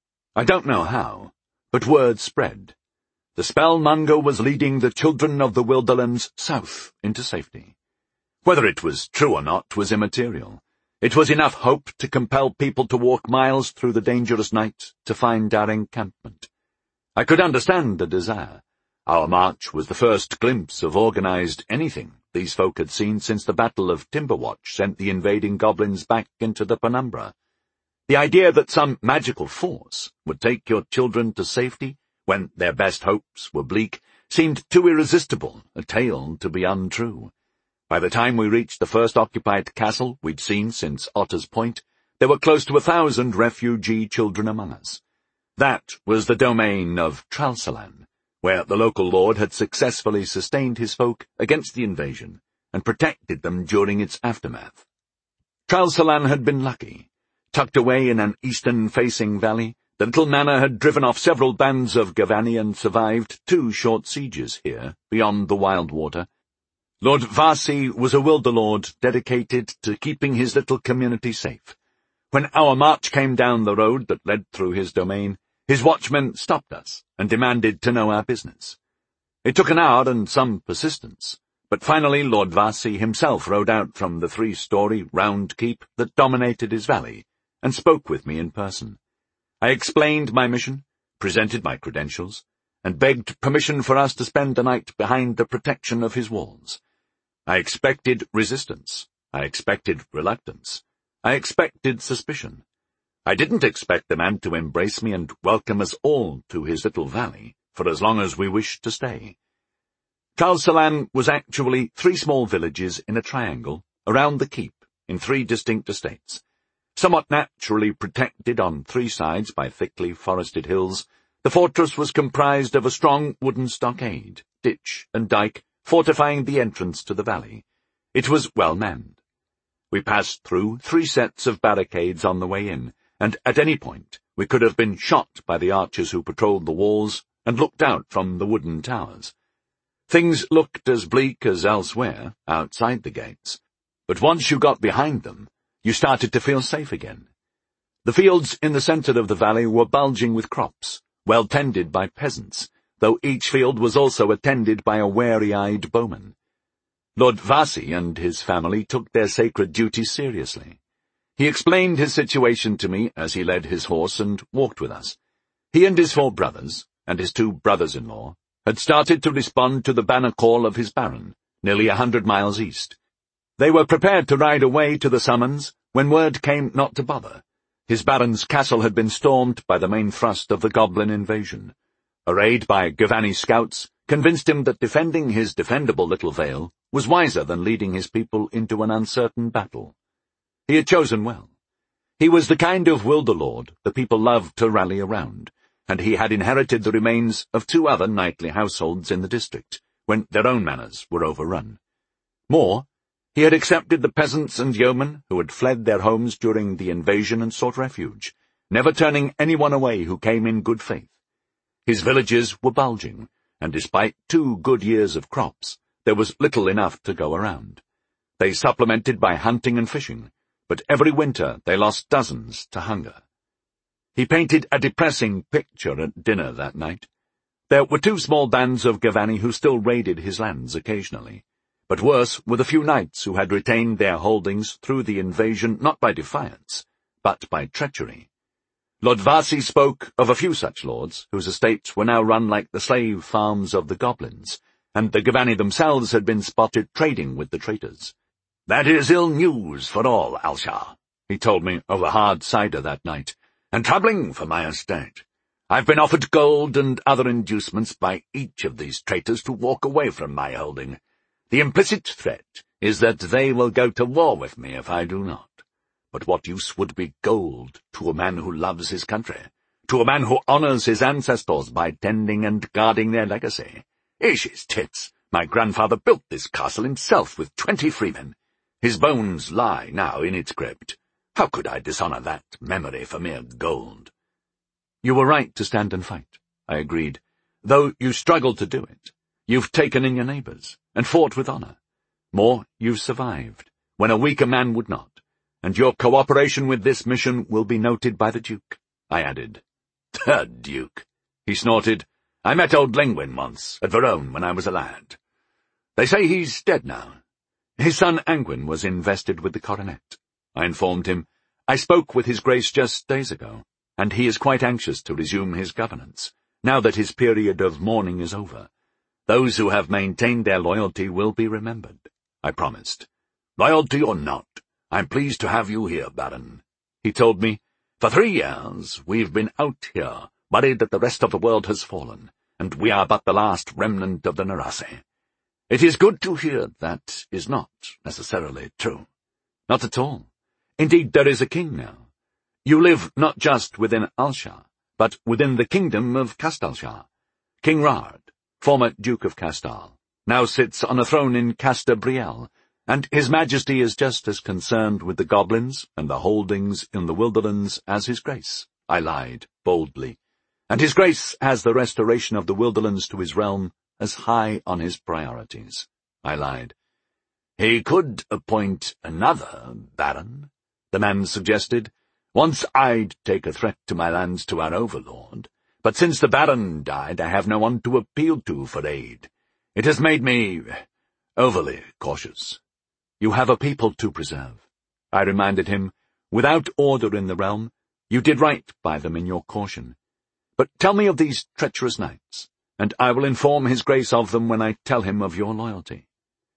I don't know how, but word spread. The spellmonger was leading the children of the Wilderlands south into safety. Whether it was true or not was immaterial. It was enough hope to compel people to walk miles through the dangerous night to find our encampment. I could understand the desire. Our march was the first glimpse of organized anything these folk had seen since the Battle of Timberwatch sent the invading goblins back into the penumbra. The idea that some magical force would take your children to safety when their best hopes were bleak seemed too irresistible a tale to be untrue. By the time we reached the first occupied castle we'd seen since Otter's Point, there were close to 1,000 refugee children among us. That was the domain of Tralsalan, where the local lord had successfully sustained his folk against the invasion and protected them during its aftermath. Tralsalan had been lucky. Tucked away in an eastern-facing valley, the little manor had driven off several bands of Gavani and survived 2 short sieges here, beyond the wild water. Lord Vasi was a Wilderlord dedicated to keeping his little community safe. When our march came down the road that led through his domain, his watchmen stopped us and demanded to know our business. It took an hour and some persistence, but finally Lord Vasi himself rode out from the 3-story round keep that dominated his valley, and spoke with me in person. I explained my mission, presented my credentials, and begged permission for us to spend the night behind the protection of his walls. I expected resistance. I expected reluctance. I expected suspicion. I didn't expect the man to embrace me and welcome us all to his little valley for as long as we wished to stay. Tralsalan was actually 3 small villages in a triangle around the keep in 3 distinct estates. Somewhat naturally protected on 3 sides by thickly forested hills, the fortress was comprised of a strong wooden stockade, ditch, and dike fortifying the entrance to the valley. It was well manned. We passed through 3 sets of barricades on the way in, and at any point we could have been shot by the archers who patrolled the walls and looked out from the wooden towers. Things looked as bleak as elsewhere, outside the gates, but once you got behind them, you started to feel safe again. The fields in the center of the valley were bulging with crops, well tended by peasants, though each field was also attended by a wary-eyed bowman. Lord Vasi and his family took their sacred duties seriously. He explained his situation to me as he led his horse and walked with us. He and his 4 brothers, and his 2 brothers-in-law, had started to respond to the banner call of his baron, nearly 100 miles east. They were prepared to ride away to the summons when word came not to bother. His baron's castle had been stormed by the main thrust of the goblin invasion. A raid by Gavani scouts convinced him that defending his defendable little vale was wiser than leading his people into an uncertain battle. He had chosen well. He was the kind of Wilderlord the people loved to rally around, and he had inherited the remains of 2 other knightly households in the district, when their own manors were overrun. More, he had accepted the peasants and yeomen who had fled their homes during the invasion and sought refuge, never turning anyone away who came in good faith. His villages were bulging, and despite 2 good years of crops, there was little enough to go around. They supplemented by hunting and fishing, but every winter they lost dozens to hunger. He painted a depressing picture at dinner that night. There were 2 small bands of Gavani who still raided his lands occasionally, but worse were the few knights who had retained their holdings through the invasion not by defiance, but by treachery. Lord Vasi spoke of a few such lords, whose estates were now run like the slave farms of the goblins, and the Gavani themselves had been spotted trading with the traitors. "That is ill news for all, Al-Shah," he told me over hard cider that night, "and troubling for my estate. I've been offered gold and other inducements by each of these traitors to walk away from my holding. The implicit threat is that they will go to war with me if I do not. But what use would be gold to a man who loves his country, to a man who honors his ancestors by tending and guarding their legacy? Ish's tits! My grandfather built this castle himself with 20 freemen. His bones lie now in its crypt. How could I dishonor that memory for mere gold?" "You were right to stand and fight," I agreed, "though you struggled to do it. You've taken in your neighbors, and fought with honor. More, you've survived, when a weaker man would not, and your cooperation with this mission will be noted by the Duke," I added. "The Duke," he snorted. "I met old Lengwin once, at Verone, when I was a lad. They say he's dead now." "His son Angwin was invested with the coronet," I informed him. "I spoke with his grace just days ago, and he is quite anxious to resume his governance, now that his period of mourning is over. Those who have maintained their loyalty will be remembered," I promised. "Loyalty or not, I'm pleased to have you here, Baron," he told me. "For 3 years we've been out here, worried that the rest of the world has fallen, and we are but the last remnant of the Narasi. It is good to hear that is not necessarily true." "Not at all. Indeed, there is a king now. You live not just within Al-Shah, but within the kingdom of Castalshah. King Rard, former Duke of Castal, now sits on a throne in Casta Brielle, and His Majesty is just as concerned with the goblins and the holdings in the Wilderlands as His Grace," I lied, boldly. "And His Grace has the restoration of the Wilderlands to his realm as high on his priorities," I lied. "He could appoint another Baron," the man suggested. "Once I'd take a threat to my lands to our overlord, but since the Baron died I have no one to appeal to for aid. It has made me overly cautious." "You have a people to preserve," I reminded him. "Without order in the realm, you did right by them in your caution. But tell me of these treacherous knights, and I will inform His Grace of them when I tell him of your loyalty."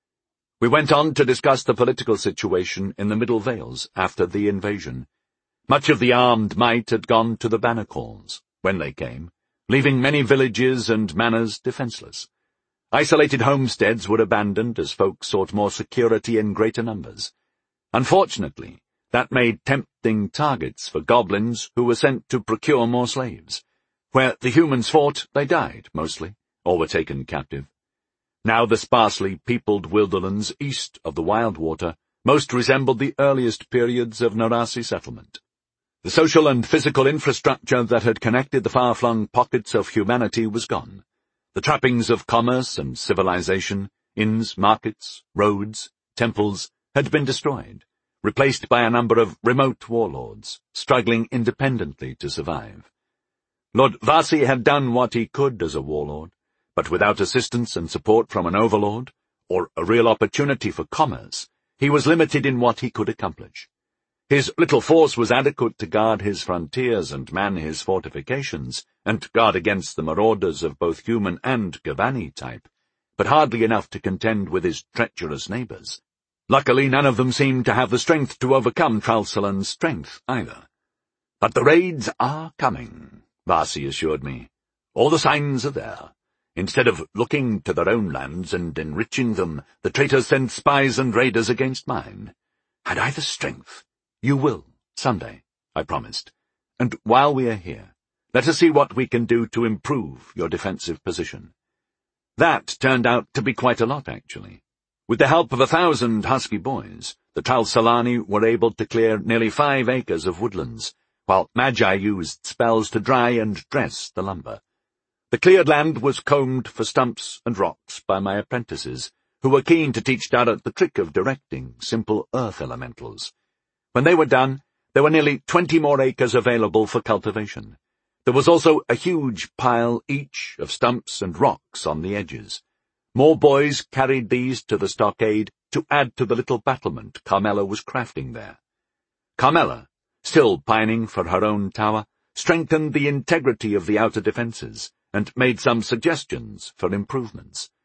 We went on to discuss the political situation in the Middle Vales after the invasion. Much of the armed might had gone to the banner calls, when they came, leaving many villages and manors defenseless. Isolated homesteads were abandoned as folk sought more security in greater numbers. Unfortunately, that made tempting targets for goblins who were sent to procure more slaves. Where the humans fought, they died, mostly, or were taken captive. Now the sparsely peopled Wilderlands east of the Wildwater most resembled the earliest periods of Narasi settlement. The social and physical infrastructure that had connected the far-flung pockets of humanity was gone. The trappings of commerce and civilization, inns, markets, roads, temples, had been destroyed, replaced by a number of remote warlords, struggling independently to survive. Lord Vasi had done what he could as a warlord, but without assistance and support from an overlord, or a real opportunity for commerce, he was limited in what he could accomplish. His little force was adequate to guard his frontiers and man his fortifications, and guard against the marauders of both human and Gavani type, but hardly enough to contend with his treacherous neighbors. Luckily, none of them seemed to have the strength to overcome Tralsalan's strength, either. "But the raids are coming," Vasi assured me. "All the signs are there. Instead of looking to their own lands and enriching them, the traitors send spies and raiders against mine. Had I the strength—" "You will, someday," I promised. "And while we are here, let us see what we can do to improve your defensive position." That turned out to be quite a lot, actually. With the help of 1,000 husky boys, the Tralsalani were able to clear nearly 5 acres of woodlands, while Magi used spells to dry and dress the lumber. The cleared land was combed for stumps and rocks by my apprentices, who were keen to teach Darrett the trick of directing simple earth elementals. When they were done, there were nearly 20 more acres available for cultivation. There was also a huge pile each of stumps and rocks on the edges. More boys carried these to the stockade to add to the little battlement Carmela was crafting there. Carmela, still pining for her own tower, strengthened the integrity of the outer defences and made some suggestions for improvements.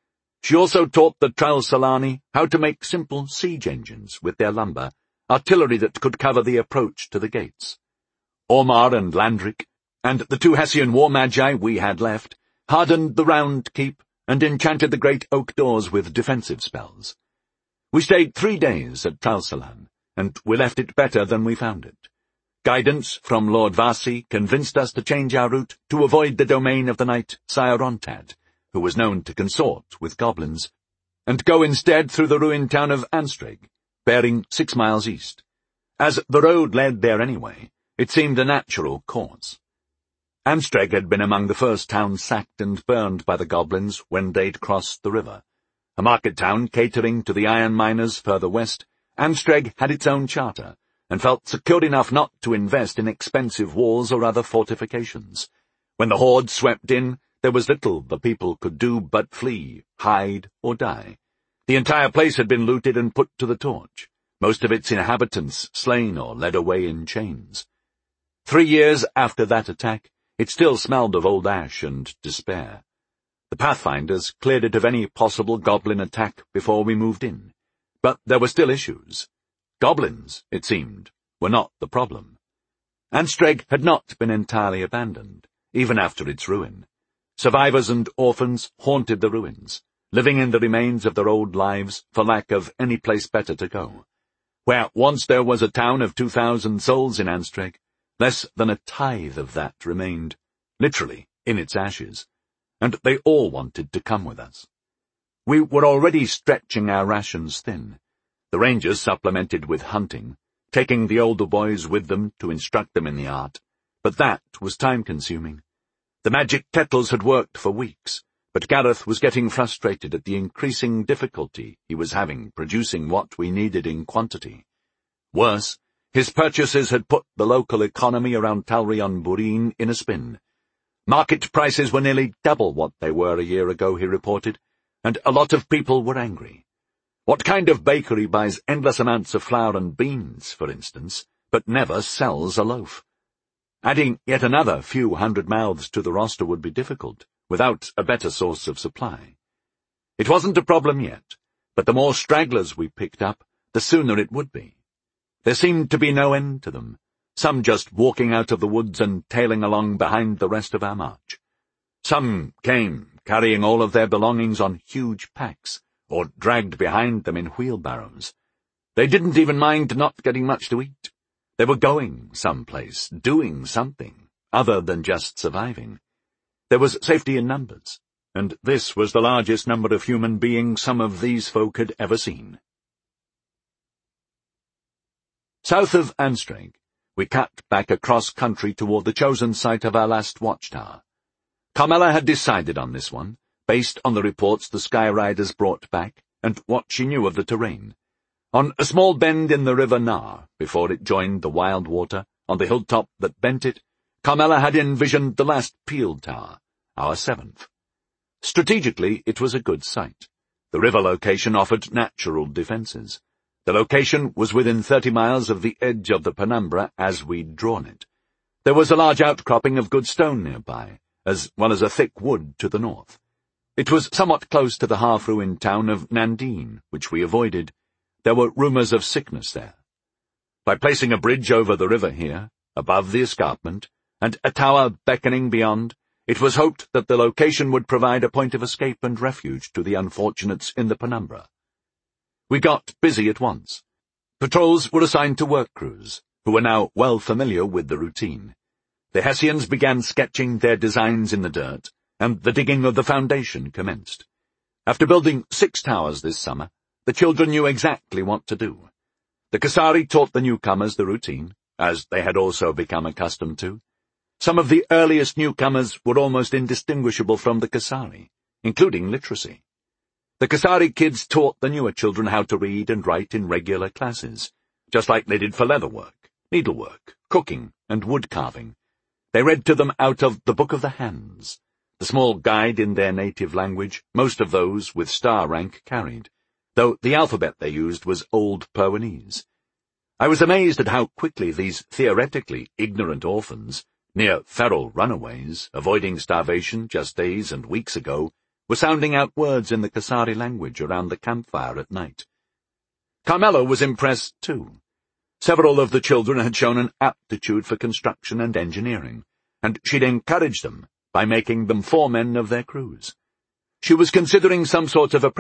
She also taught the Tralsalani how to make simple siege engines with their lumber, artillery that could cover the approach to the gates. Ormar and Landric, and the 2 Hessian war magi we had left, hardened the round keep and enchanted the great oak doors with defensive spells. We stayed 3 days at Tralsalan, and we left it better than we found it. Guidance from Lord Vasi convinced us to change our route to avoid the domain of the knight Sciarontad, who was known to consort with goblins, and go instead through the ruined town of Anstreg, bearing 6 miles east. As the road led there anyway, it seemed a natural course. Anstreg had been among the first towns sacked and burned by the goblins when they'd crossed the river. A market town catering to the iron miners further west, Anstreg had its own charter, and felt secure enough not to invest in expensive walls or other fortifications. When the horde swept in, there was little the people could do but flee, hide, or die. The entire place had been looted and put to the torch, most of its inhabitants slain or led away in chains. 3 years after that attack, it still smelled of old ash and despair. The Pathfinders cleared it of any possible goblin attack before we moved in. But there were still issues. Goblins, it seemed, were not the problem. Anstreg had not been entirely abandoned, even after its ruin. Survivors and orphans haunted the ruins, living in the remains of their old lives for lack of any place better to go. Where once there was a town of 2,000 souls in Anstreg, less than a tithe of that remained, literally, in its ashes, and they all wanted to come with us. We were already stretching our rations thin. The rangers supplemented with hunting, taking the older boys with them to instruct them in the art, but that was time-consuming. The magic kettles had worked for weeks, but Gareth was getting frustrated at the increasing difficulty he was having producing what we needed in quantity. Worse, his purchases had put the local economy around Talrion Burin in a spin. Market prices were nearly double what they were a year ago, he reported, and a lot of people were angry. What kind of bakery buys endless amounts of flour and beans, for instance, but never sells a loaf? Adding yet another few hundred mouths to the roster would be difficult, without a better source of supply. It wasn't a problem yet, but the more stragglers we picked up, the sooner it would be. There seemed to be no end to them, some just walking out of the woods and tailing along behind the rest of our march. Some came, carrying all of their belongings on huge packs, or dragged behind them in wheelbarrows. They didn't even mind not getting much to eat. They were going someplace, doing something, other than just surviving. There was safety in numbers, and this was the largest number of human beings some of these folk had ever seen. South of Anstreg, we cut back across country toward the chosen site of our last watchtower. Carmela had decided on this one, based on the reports the Skyriders brought back, and what she knew of the terrain. On a small bend in the River Nar, before it joined the wild water, on the hilltop that bent it, Carmela had envisioned the last Peel Tower, our 7th. Strategically, it was a good site. The river location offered natural defences. The location was within 30 miles of the edge of the penumbra as we'd drawn it. There was a large outcropping of good stone nearby, as well as a thick wood to the north. It was somewhat close to the half-ruined town of Nandine, which we avoided. There were rumours of sickness there. By placing a bridge over the river here, above the escarpment, and a tower beckoning beyond, it was hoped that the location would provide a point of escape and refuge to the unfortunates in the penumbra. We got busy at once. Patrols were assigned to work crews, who were now well familiar with the routine. The Hessians began sketching their designs in the dirt, and the digging of the foundation commenced. After building 6 towers this summer, the children knew exactly what to do. The Kasari taught the newcomers the routine, as they had also become accustomed to. Some of the earliest newcomers were almost indistinguishable from the Kasari, including literacy. The Kasari kids taught the newer children how to read and write in regular classes, just like they did for leatherwork, needlework, cooking, and wood carving. They read to them out of the Book of the Hands, the small guide in their native language most of those with star rank carried, though the alphabet they used was Old Perwanese. I was amazed at how quickly these theoretically ignorant orphans, near feral runaways, avoiding starvation just days and weeks ago, were sounding out words in the Kasari language around the campfire at night. Carmelo was impressed too. Several of the children had shown an aptitude for construction and engineering, and she'd encouraged them by making them foremen of their crews. She was considering some sort of